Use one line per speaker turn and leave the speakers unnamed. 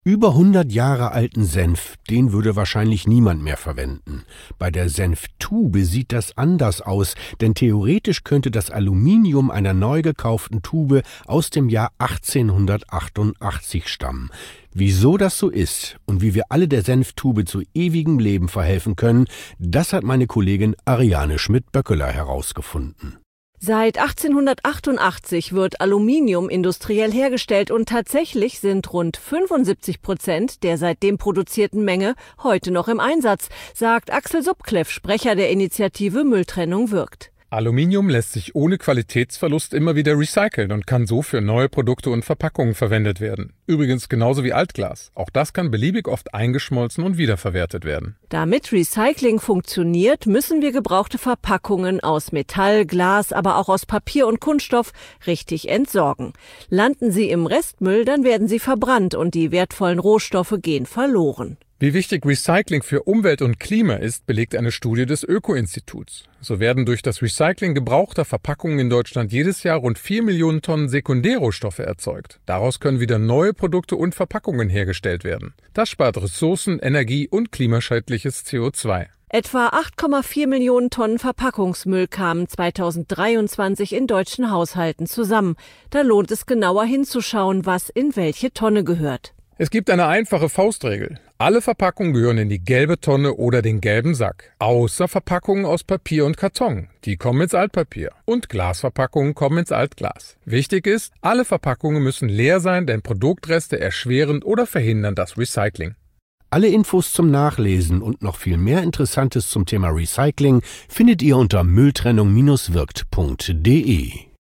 Über 100 Jahre alten Senf, den würde wahrscheinlich niemand mehr verwenden. Bei der Senftube sieht das anders aus, denn theoretisch könnte das Aluminium einer neu gekauften Tube aus dem Jahr 1888 stammen. Wieso das so ist und wie wir alle der Senftube zu ewigem Leben verhelfen können, das hat meine Kollegin Ariane Schmidt-Böckeler herausgefunden.
Seit 1888 wird Aluminium industriell hergestellt und tatsächlich sind rund 75% der seitdem produzierten Menge heute noch im Einsatz, sagt Axel Subkleff, Sprecher der Initiative Mülltrennung wirkt.
Aluminium lässt sich ohne Qualitätsverlust immer wieder recyceln und kann so für neue Produkte und Verpackungen verwendet werden. Übrigens genauso wie Altglas. Auch das kann beliebig oft eingeschmolzen und wiederverwertet werden.
Damit Recycling funktioniert, müssen wir gebrauchte Verpackungen aus Metall, Glas, aber auch aus Papier und Kunststoff richtig entsorgen. Landen sie im Restmüll, dann werden sie verbrannt und die wertvollen Rohstoffe gehen verloren.
Wie wichtig Recycling für Umwelt und Klima ist, belegt eine Studie des Öko-Instituts. So werden durch das Recycling gebrauchter Verpackungen in Deutschland jedes Jahr rund 4 Millionen Tonnen Sekundärrohstoffe erzeugt. Daraus können wieder neue Produkte und Verpackungen hergestellt werden. Das spart Ressourcen, Energie und klimaschädliches CO2.
Etwa 8,4 Millionen Tonnen Verpackungsmüll kamen 2023 in deutschen Haushalten zusammen. Da lohnt es genauer hinzuschauen, was in welche Tonne gehört.
Es gibt eine einfache Faustregel. Alle Verpackungen gehören in die gelbe Tonne oder den gelben Sack. Außer Verpackungen aus Papier und Karton. Die kommen ins Altpapier. Und Glasverpackungen kommen ins Altglas. Wichtig ist, alle Verpackungen müssen leer sein, denn Produktreste erschweren oder verhindern das Recycling.
Alle Infos zum Nachlesen und noch viel mehr Interessantes zum Thema Recycling findet ihr unter mülltrennung-wirkt.de.